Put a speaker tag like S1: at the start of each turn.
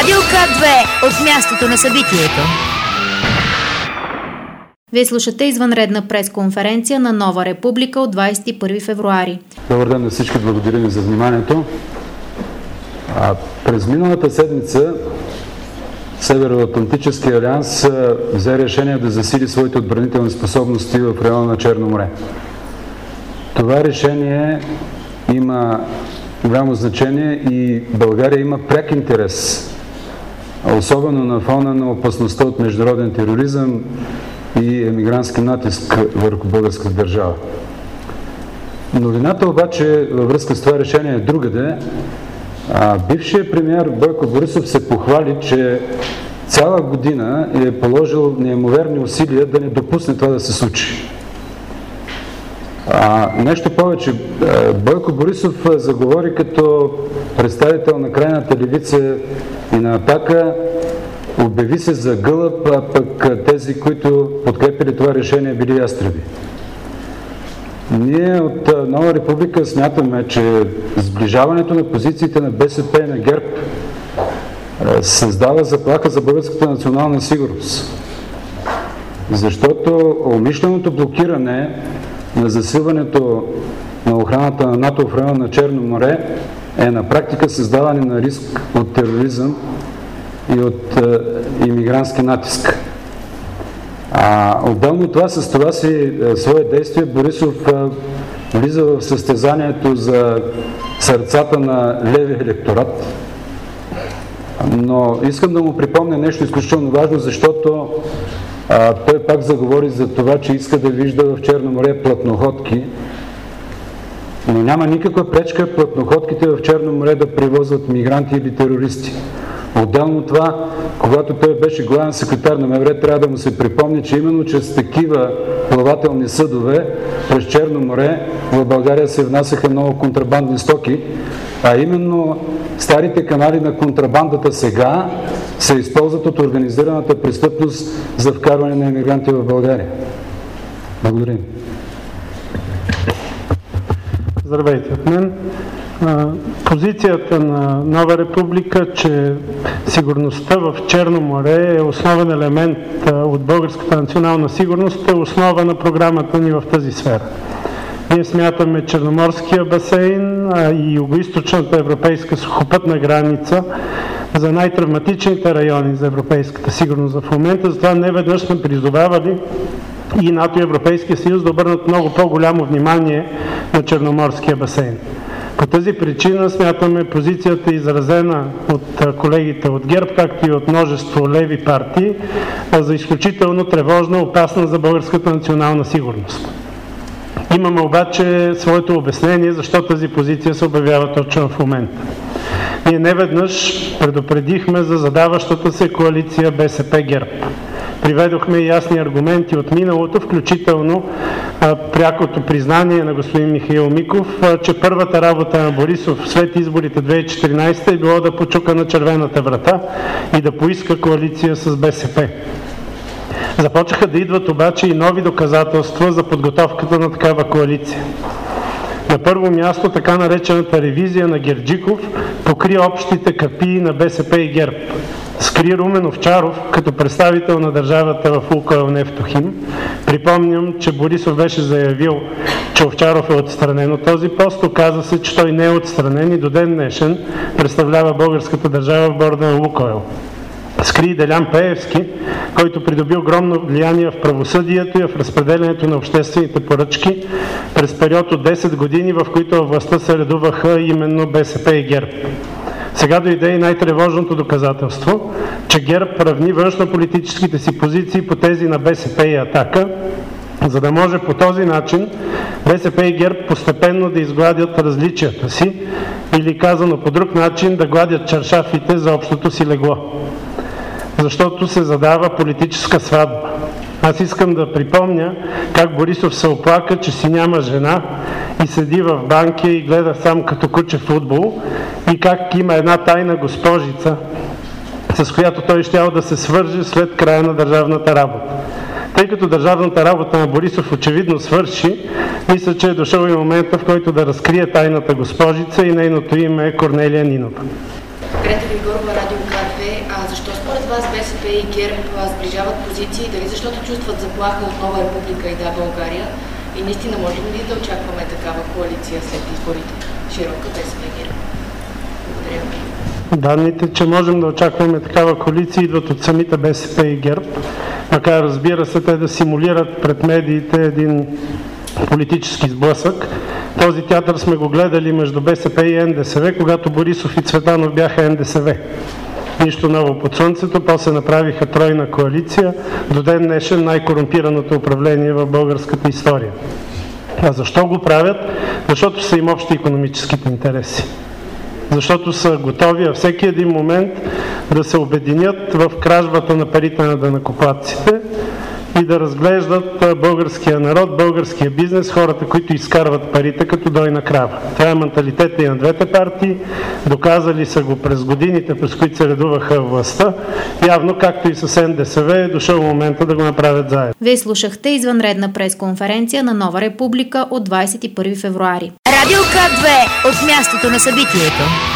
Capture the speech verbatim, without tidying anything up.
S1: Радио К две от мястото на събитието. Вие слушате извънредна пресконференция на Нова Република от двадесет и първи февруари.
S2: Добър ден на всички, благодаря ви за вниманието. А, през миналата седмица Североатлантически алианс взе решение да засили своите отбранителни способности в района на Черно море. Това решение има голямо значение и България има пряк интерес, особено на фона на опасността от международен тероризъм и емигрантски натиск върху българската държава. Новината обаче във връзка с това решение е другаде. А, бившият премиер Бойко Борисов се похвали, че цяла година е положил неимоверни усилия да не допусне това да се случи. А, нещо повече, Бойко Борисов заговори като представител на крайната левица и на Атака, обяви се за гълъб, а пък тези, които подкрепили това решение, били ястреби. Ние от Нова Република смятаме, че сближаването на позициите на БСП и на ГЕРБ създава заплаха за българската национална сигурност. Защото умишленото блокиране на засилването на охраната на НАТО в района на Черно море е на практика създаване на риск от тероризъм и от е, имигрантски натиск. А отделно това, с това си е, свое действие Борисов е, влиза в състезанието за сърцата на левия електорат. Но искам да му припомня нещо изключително важно, защото а, той пак заговори за това, че иска да вижда в Черно море платноходки, но няма никаква пречка платноходките в Черно море да превозват мигранти или терористи. Отделно това, когато той беше главен секретар на МВР, трябва да му се припомни, че именно чрез такива плавателни съдове през Черно море в България се внасяха много контрабандни стоки, а именно старите канали на контрабандата сега се използват от организираната престъпност за вкарване на емигранти в България. Благодаря.
S3: Здравейте от мен. Позицията на Нова Република, че сигурността в Черно море е основен елемент от българската национална сигурност, е основа на програмата ни в тази сфера. Ние смятаме Черноморския басейн и югоизточната европейска сухопътна граница за най-травматичните райони за европейската сигурност в момента. Затова не веднъж сме призовавали и НАТО и Европейския съюз да обърнат много по-голямо внимание на Черноморския басейн. По тази причина смятаме позицията, изразена от колегите от ГЕРБ, както и от множество леви партии, за изключително тревожна, опасна за българската национална сигурност. Имаме обаче своето обяснение, защо тази позиция се обявява точно в момента. Ние неведнъж предупредихме за задаващата се коалиция БСП ГЕРБ. Приведохме ясни аргументи от миналото, включително а, прякото признание на господин Михаил Миков, а, че първата работа на Борисов след изборите две хиляди и четиринадесета е било да почука на червената врата и да поиска коалиция с БСП. Започнаха да идват обаче и нови доказателства за подготовката на такава коалиция. На първо място, така наречената ревизия на Герджиков покри общите капии на БСП и ГЕРБ. Скри Румен Овчаров като представител на държавата в Лукойл Нефтохим. Припомням, че Борисов беше заявил, че Овчаров е отстранен от този пост. Оказа се, че той не е отстранен и до ден днешен представлява българската държава в борда на Лукойл. Скри Делян Пеевски, който придоби огромно влияние в правосъдието и в разпределянето на обществените поръчки през период от десет години, в които във властта се редуваха именно БСП и ГЕРБ. Сега дойде и най-тревожното доказателство, че ГЕРБ равни външнополитическите си позиции по тези на БСП и Атака, за да може по този начин БСП и ГЕРБ постепенно да изгладят различията си или казано по друг начин да гладят чаршафите за общото си легло. Защото се задава политическа сватба. Аз искам да припомня как Борисов се оплака, че си няма жена и седи в банкия и гледа сам като куче футбол, и как има една тайна госпожица, с която той щял да се свърже след края на държавната работа. Тъй като държавната работа на Борисов очевидно свърши, мисля, че е дошъл и момента, в който да разкрие тайната госпожица, и нейното име е Корнелия Нинова.
S4: Грета Григорова, Радио К две. А защо според вас БСП и ГЕРБ сближават позиции? Дали защото чувстват заплаха от Нова република и Да, България? И наистина можем ли да очакваме такава коалиция след изборите? Широка БСП и ГЕРБ. Благодаря.
S3: Данните, че можем да очакваме такава коалиция, идват от самите БСП и ГЕРБ. Макар, разбира се, те да симулират пред медиите един политически сблъсък. Този театър сме го гледали между БСП и Н Д С В, когато Борисов и Цветанов бяха Н Д С В. Нищо ново под слънцето, после направиха тройна коалиция, до ден днешен най-корумпираното управление в българската история. А защо го правят? Защото са им общи икономическите интереси. Защото са готови във всеки един момент да се обединят в кражбата на парите на данъкоплатците и да разглеждат българския народ, българския бизнес, хората, които изкарват парите като дойна крава. Това е менталитета и на двете партии. Доказали са го през годините, през които се редуваха властта. Явно, както и с Н Д С В, е дошъл момента да го направят заедно.
S1: Вие слушахте извънредна пресконференция на Нова република от двадесет и първи февруари.
S5: Радио К две от мястото на събитието.